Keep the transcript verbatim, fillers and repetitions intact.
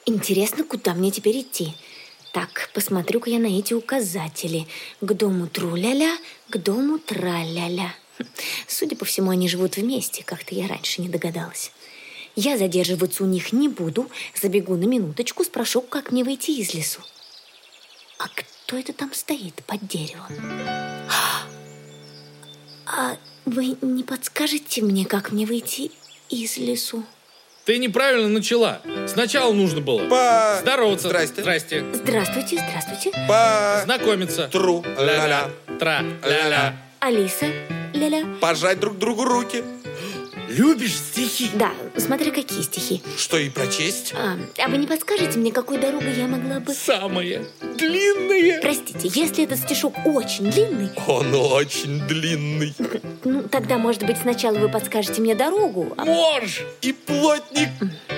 Интересно, куда мне теперь идти? Так, посмотрю-ка я на эти указатели. К дому тру-ля-ля, к дому тра-ля-ля. Судя по всему, они живут вместе. Как-то я раньше не догадалась. Я задерживаться у них не буду. Забегу на минуточку, спрошу, как мне выйти из лесу. А кто это там стоит под деревом? А вы не подскажете мне, как мне выйти из лесу? Ты неправильно начала. Сначала нужно было По... здороваться. Здрасте. Здрасте. Здравствуйте, здравствуйте. По... Знакомиться. Тру, ля-ля. Тра, ля-ля. Алиса, ля-ля. Пожать друг другу руки. Любишь стихи? Да, смотря какие стихи. Что и прочесть? А, а вы не подскажете мне, какой дорогой я могла бы... Самые длинные. Простите, если этот стишок очень длинный... Он очень длинный. Ну, тогда, может быть, сначала вы подскажете мне дорогу, а... Морж. И плотник.